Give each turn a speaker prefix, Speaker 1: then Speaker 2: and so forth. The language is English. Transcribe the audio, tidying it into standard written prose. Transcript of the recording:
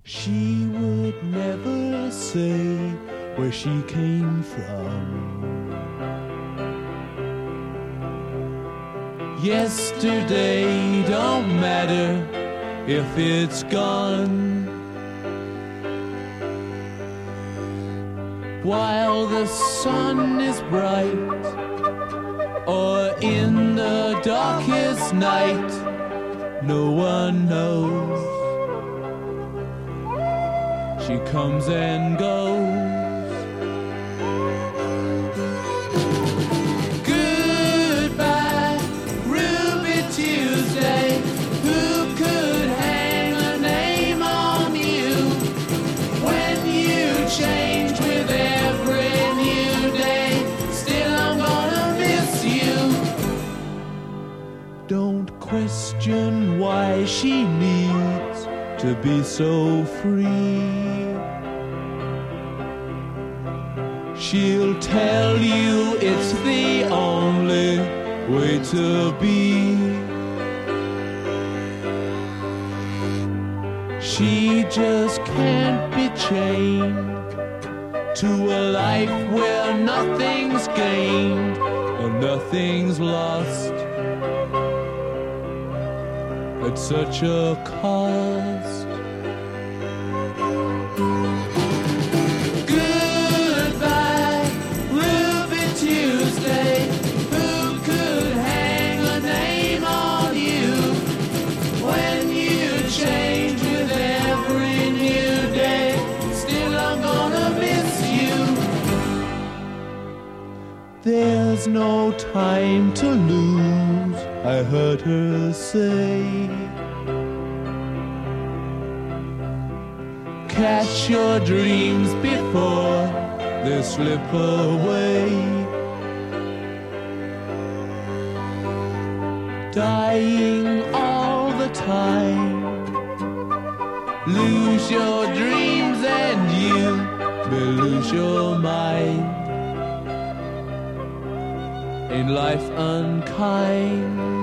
Speaker 1: She would never say where she came from. Yesterday don't matter if it's gone. While the sun is bright, or in the darkest night, no one knows. She comes and goes. Goodbye, Ruby Tuesday. Who could hang a name on you when you change with every new day? Still, I'm gonna miss you. Don't question why she needs to be so free. She'll tell you it's the only way to be. She just can't be chained to a life where nothing's gained and nothing's lost at such a cost. There's no time to lose, I heard her say. Catch your dreams before they slip away. Dying all the time. Lose your dreams and you may lose your mind. In life unkind.